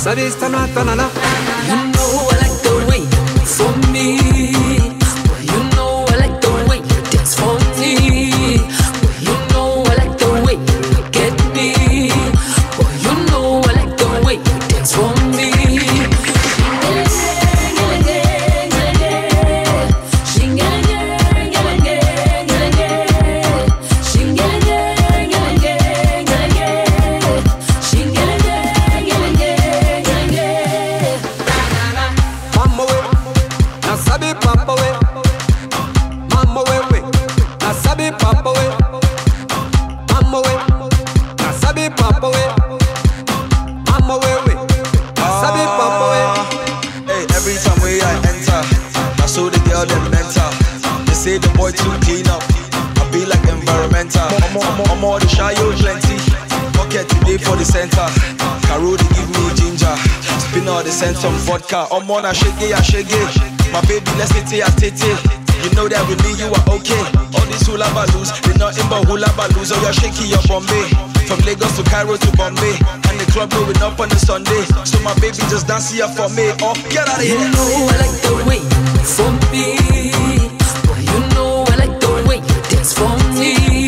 Sadista na tanana. You know I like the way you move for me. Well, you know I like the way you dance for me. Well, you know I like the way you look at me. Well, you know I like the way you dance for me. Say the boy too clean up, I be like environmental. I'm all the shy, yo, plenty. Pocket today for the center. Caro, they give me ginger. Spin all the scent on vodka. I'm on a shake it. My baby, let's tete. You know that with me, you are okay. All these hula baloos, they're nothing but hula baloos. Oh, you're shaky, you're Bombay. From Lagos to Cairo to Bombay. And the club blowing up on the Sunday. So my baby just dance here for me. Oh, get out of here. You know I like the way you move for me. You know I like the way you dance for me.